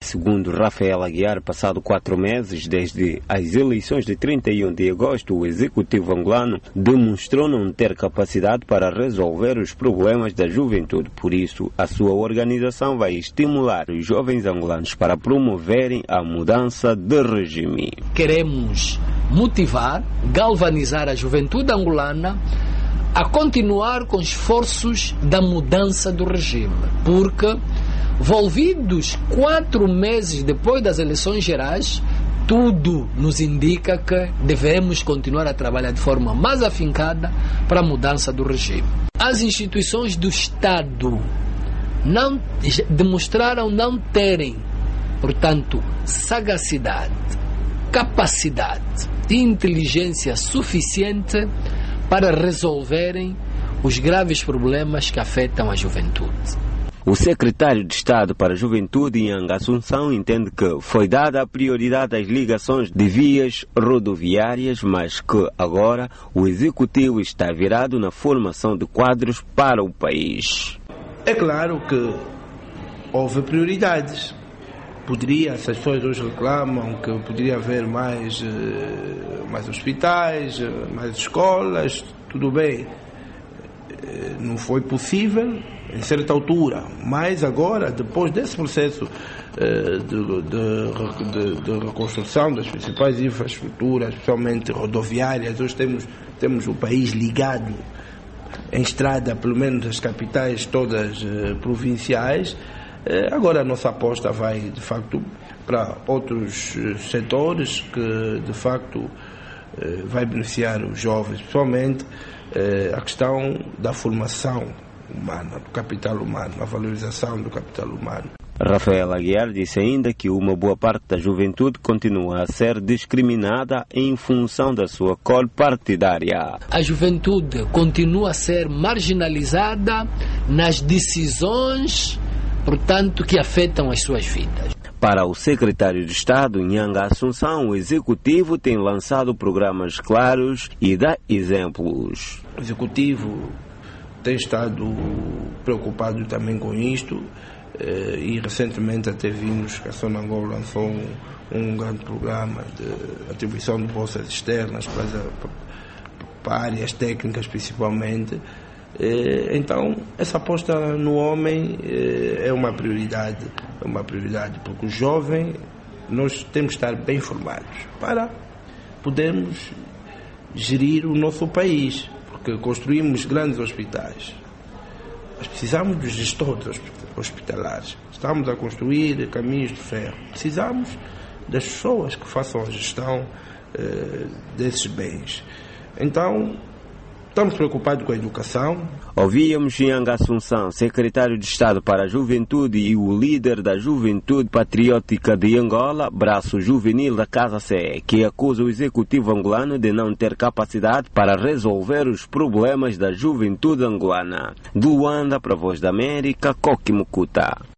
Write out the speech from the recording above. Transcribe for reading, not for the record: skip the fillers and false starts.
Segundo Rafael Aguiar, passado 4 meses desde as eleições de 31 de agosto, o executivo angolano demonstrou não ter capacidade para resolver os problemas da juventude. Por isso, a sua organização vai estimular os jovens angolanos para promoverem a mudança de regime. Queremos motivar, galvanizar a juventude angolana a continuar com esforços da mudança do regime, porque, volvidos 4 meses depois das eleições gerais, tudo nos indica que devemos continuar a trabalhar de forma mais afincada para a mudança do regime. As instituições do Estado demonstraram não terem, portanto, sagacidade, capacidade e inteligência suficiente para resolverem os graves problemas que afetam a juventude. O secretário de Estado para a Juventude, Nhanga Assunção, entende que foi dada a prioridade às ligações de vias rodoviárias, mas que agora o Executivo está virado na formação de quadros para o país. É claro que houve prioridades. Se as pessoas hoje reclamam que poderia haver mais hospitais, mais escolas, tudo bem. Não foi possível em certa altura, mas agora, depois desse processo de reconstrução das principais infraestruturas, especialmente rodoviárias, hoje temos o país ligado em estrada, pelo menos as capitais todas provinciais. Agora a nossa aposta vai, de facto, para outros setores que, de facto, vai beneficiar os jovens, principalmente a questão da formação humana, do capital humano, a valorização do capital humano. Rafael Aguiar disse ainda que uma boa parte da juventude continua a ser discriminada em função da sua cor partidária. A juventude continua a ser marginalizada nas decisões, portanto, que afetam as suas vidas. Para o secretário de Estado, Nhanga Assunção, o Executivo tem lançado programas claros e dá exemplos. O Executivo tem estado preocupado também com isto e recentemente até vimos que a Sonangol lançou um grande programa de atribuição de bolsas externas para áreas técnicas principalmente. Então, essa aposta no homem é uma prioridade, porque o jovem, nós temos que estar bem formados para podermos gerir o nosso país, porque construímos grandes hospitais, mas precisamos dos gestores hospitalares, estamos a construir caminhos de ferro, precisamos das pessoas que façam a gestão desses bens. Então, estamos preocupados com a educação. Ouvíamos Nhanga Assunção, secretário de Estado para a Juventude e o líder da Juventude Patriótica de Angola, braço juvenil da Casa CE, que acusa o executivo angolano de não ter capacidade para resolver os problemas da juventude angolana. De Luanda, para a Voz da América, Coqui Mucuta.